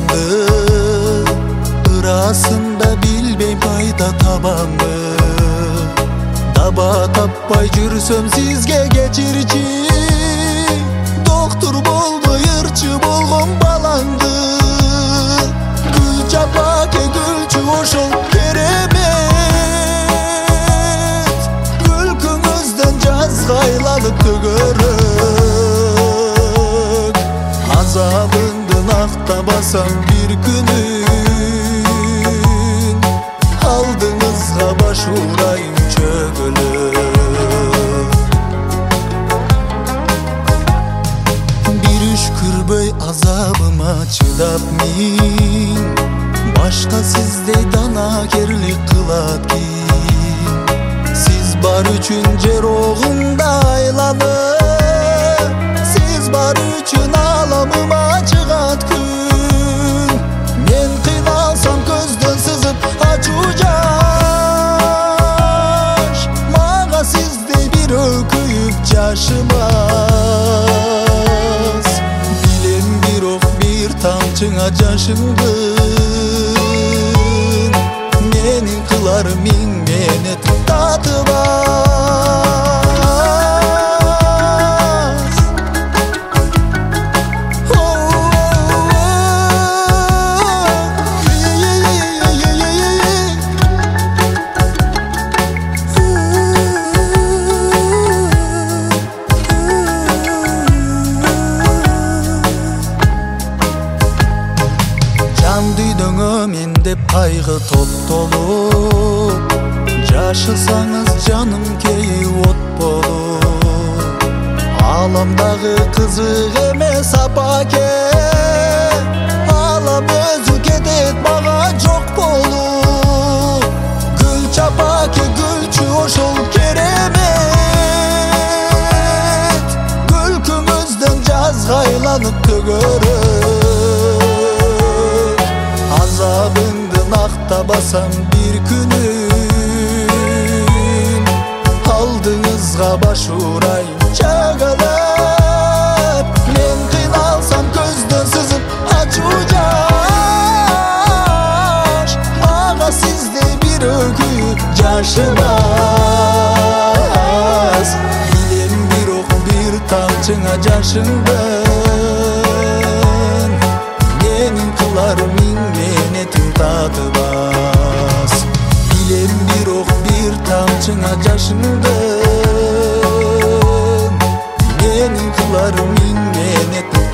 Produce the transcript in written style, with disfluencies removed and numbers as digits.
балаңды, ырасында билбей пайда табамбы. Таба таппай жүрсөм сизге кечирчи, доктур болбой ырчы болгон балаңды. Гүл чапаке гүлчү ошол керемет, күлкүңүздөн жазга айланып төгөрөк. Азабыңдын актабасам бир күнүн, алдыңызга баш урайын чөгөлөп. Бир үшкүрбөй азабыма чыдап мен, башка сиздей данакерлик кылат ким? Сиз бар үчүн жер огунда айланып, сиз бар үчүн аламыма чыгат күн. Мен кыйналсам көздөн сызып ачуу жаш, мага сиздей бир өкүйүп жашымас. Билем бирок бир тамчыңа жашыңдын менин кылар миң менет татыбас. Жан дүйдөңө мен деп кайгы топтолуп, жашасаңыз жаным кей от болуп. Аламдагы кызык эмес апаке, алам өзү кетет мага жок болуп. Гүл чапаке гүлчү ошол керемет, күлкүңүздөн жазга айланып төгөрөк. Азабыңдын актабасам бир күнүн, алдыңызга баш урайын чөгөлөп. Мен кыйналсам көздөн сызып ачуу жаш, мага сиздей бир өкүйүп жашымас. Билем бирок бир тамчыңа жашыңдын менин кылар миң менетим татыбас. Билем бирок бир тамчыңа жашыңдын менин кылар миң менетим